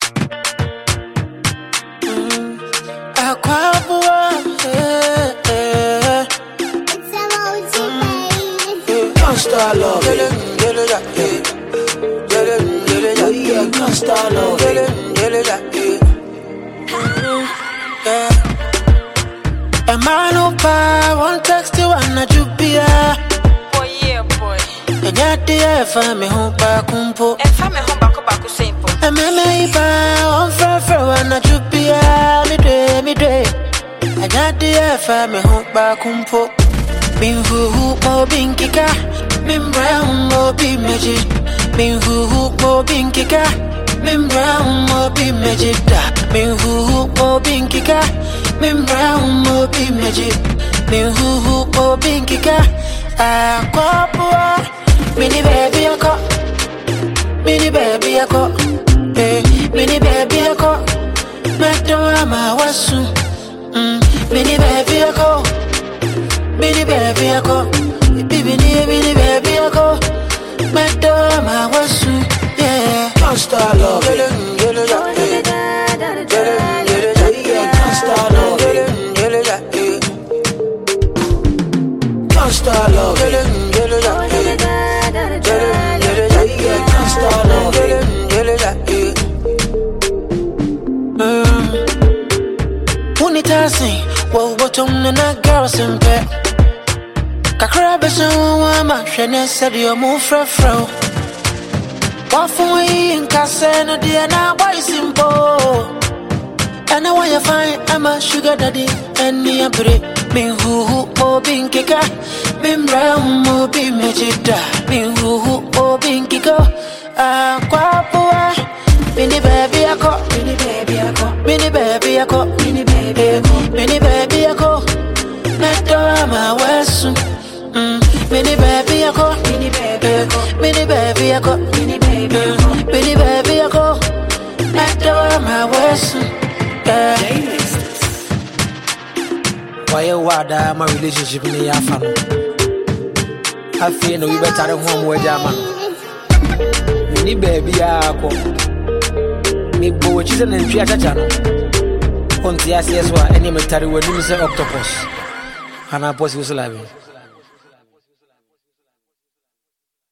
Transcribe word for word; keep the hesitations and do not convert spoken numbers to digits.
Aquabua, eh, eh. It's emoji, baby. Gangsta love, get it, get it, yeah. Get it, get it, yeah. Yeah, gangsta love, get it, get it, yeah. A man who buy one text you and a jupia. Boy, yeah, boy. And yet the F M home back kumpo. And family home back back simple. A meme buy one for for and a jupia. Me day, me day. And yet the F M home back kumpo. Min who who mo bin kika. Min brown mo be magic. Min who who mo bin kika. Min brown mo be magic da. Min who who mo bin kika. Min brown mo be magic. Min who who mo bin kika. Ah, kwapua. Mini baby ako. Mini baby ako. Eh, mini baby ako. Madonna ma wasu. Mm, mini baby ako. Mini baby ako. Bibi ni mini baby ako. Madonna ma wasu. Yeah. Gangsta love. Get it, get it, yeah. Get it, get it, yeah. Gangsta love. Get it, get it, yeah. Gangsta love. Get it, get it, yeah. Get it, get it, yeah. Gangsta love. Get it, get it, yeah. Mm. Unitasi, wo bottom na girls in bed. Kakra beso wama, shene said you move fra fra. Wafu in Casena, dear, now boy simple. And I want you find I'm a sugar daddy, and me a break. Me who who mo bin kika, me brown mo be mejida. Me who who mo bin kiko. Ah, kwapua, mini baby ako, mini baby ako, mini baby ako, mini baby ako, mini baby ako. Neto ama wesu, mm, mini baby ako, mini baby ako, mini baby ako, mini baby ako, mini baby ako. Neto ama wesu, yeah. Why wada my relationship ni ya fano. I feel no we better than home where jaman. Ni baby ako. Ni bo chize na ntwi achacha no. Onti asieswa eni metari wani mi se octopus. Ana posi usulabi.